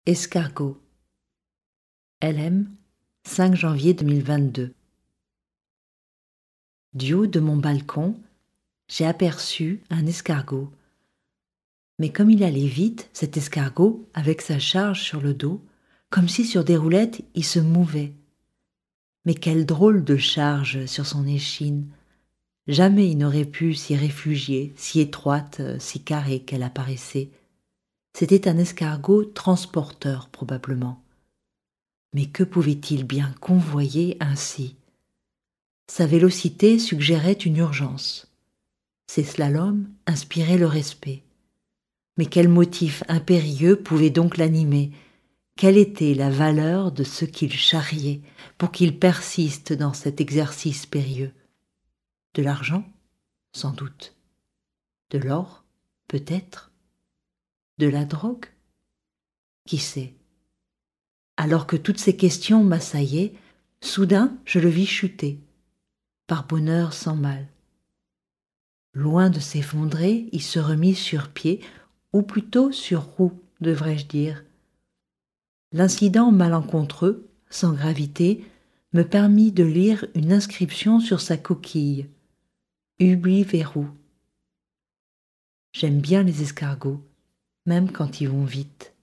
Escargot. LM, 5 janvier 2022. Du haut de mon balcon, j'ai aperçu un escargot. Mais comme il allait vite, cet escargot, avec sa charge sur le dos, comme si sur des roulettes il se mouvait. Mais quelle drôle de charge sur son échine! Jamais il n'aurait pu s'y réfugier, si étroite, si carrée qu'elle apparaissait. C'était un escargot transporteur, probablement. Mais que pouvait-il bien convoyer ainsi? Sa vélocité suggérait une urgence. Ses slaloms inspiraient le respect. Mais quel motif impérieux pouvait donc l'animer? Quelle était la valeur de ce qu'il charriait pour qu'il persiste dans cet exercice périlleux? De l'argent? Sans doute. De l'or? Peut-être. De la drogue? Qui sait? Alors que toutes ces questions m'assaillaient, soudain je le vis chuter, par bonheur sans mal. Loin de s'effondrer, il se remit sur pied, ou plutôt sur roue, devrais-je dire. L'incident malencontreux, sans gravité, me permit de lire une inscription sur sa coquille. Ubi verrou. J'aime bien les escargots, même quand ils vont vite.